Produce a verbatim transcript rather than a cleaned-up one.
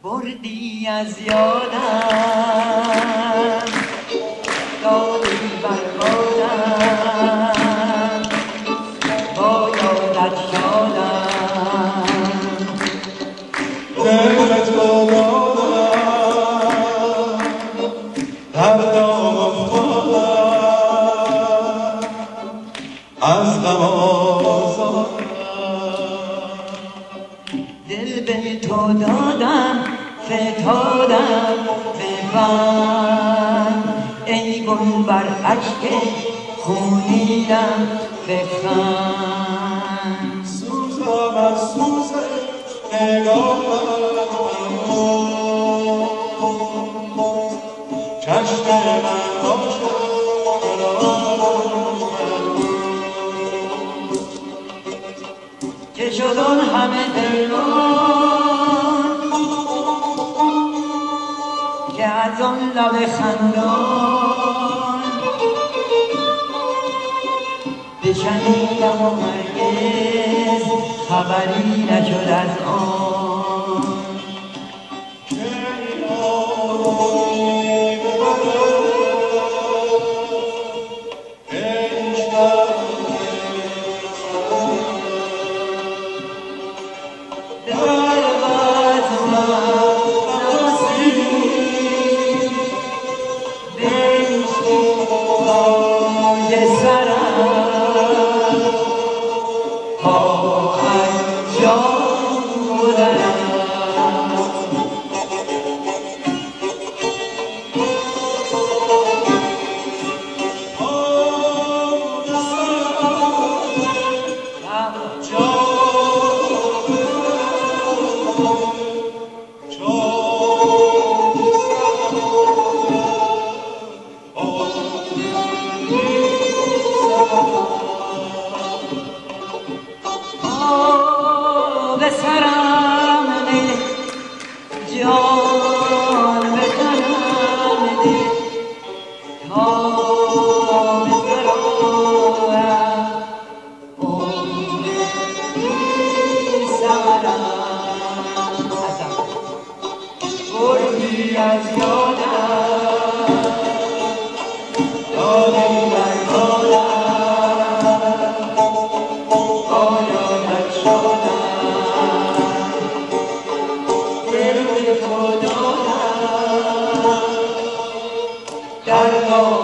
بردی از یادم دادی بربادم با یادت شادم دلت با دادم در دام افتادم از غم آزادم دل به تو دادم فتادم ببند ای گل بر اشک خونینم بخند سوزم از سوز نگاهم چشم من باشد که شد آن همه دلمان که از آن لب خندان بشنیدم و هرگز خبری نشد از آن که این آنی ببرد عشقم در بزمم ناسی بشتی پای سرم تا انجام بودم به سرم ده جان به تنم ده تا به سرم عمری سرم بردی از یادم دادی بربادم با یادت شدم دل به تو دادم در